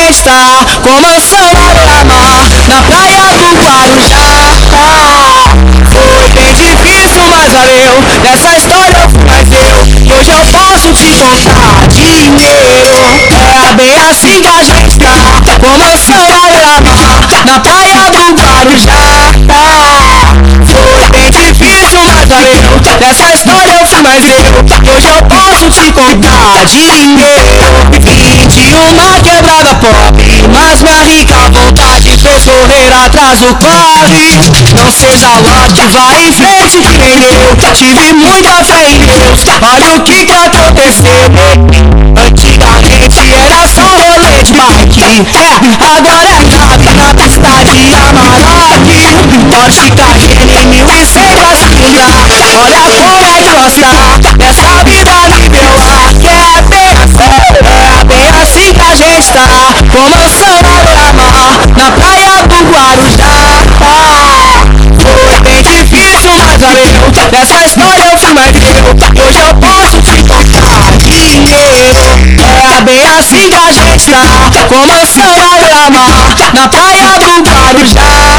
gente tá com mansão à beira-mar, na praia do Guarujá. Foi bem difícil, mas valeu. Nessa história eu fui mais eu. Hoje eu posso te contar dinheiro. É bem assim que a gente tá com mansão à beira-mar, na praia do Guarujá. Foi bem difícil, mas valeu. Nessa história eu fui mais eu. Hoje eu posso te contar dinheiro. Vim de uma quebrada pobre, mas minha rica vontade fez correr atrás do corre. Não seja lote, vai em frente que nem eu. Tive muita fé em Deus, olha o que aconteceu. Antigamente era só rolê de bike, agora é nave na pista de Amarok. Porsche Cayenne 1100 pra cilindrada. Olha como é grossa nessa vida nível A, que é bem assim que a gente tá com mansão à beira-mar, na praia do Guarujá. Foi bem difícil, mas valeu. Nessa história eu fui mais eu. Hoje eu posso te contar dinheiro. É bem assim que a gente tá com mansão à beira-mar, na praia do Guarujá.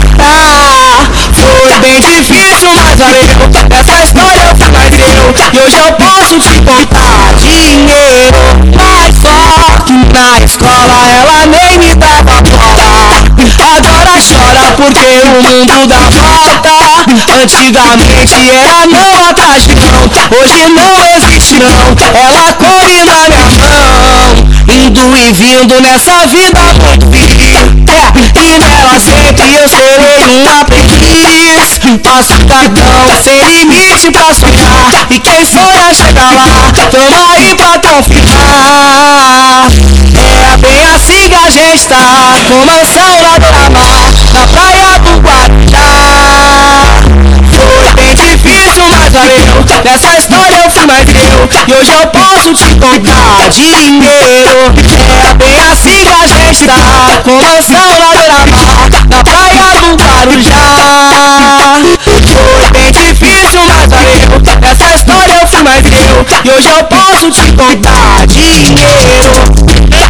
Foi bem difícil, mas valeu. Nessa história eu fui mais eu. E hoje eu posso te contar dinheiro. Mas só que na escola ela nem me dava bola. Agora chora porque o mundo dá volta. Antigamente era não atrás de não, hoje não existe não. Ela corre na minha mão, indo e vindo nessa vida muito feliz. E nela sempre eu serei um aprendiz. Passo cartão sem limite pra sonhar, e quem sonha chega lá, tamo aí pra confirmar. É bem assim que a gente tá com mansão à beira-mar, na praia do Guarujá. Foi bem difícil, mas valeu. Nessa história eu fui mais eu. E hoje eu posso te contar dinheiro. É bem assim que a gente tá com mansão à beira-mar, na praia do Guarujá. Foi bem difícil, mas valeu. Nessa história eu fui mais eu. E hoje eu posso te contar dinheiro.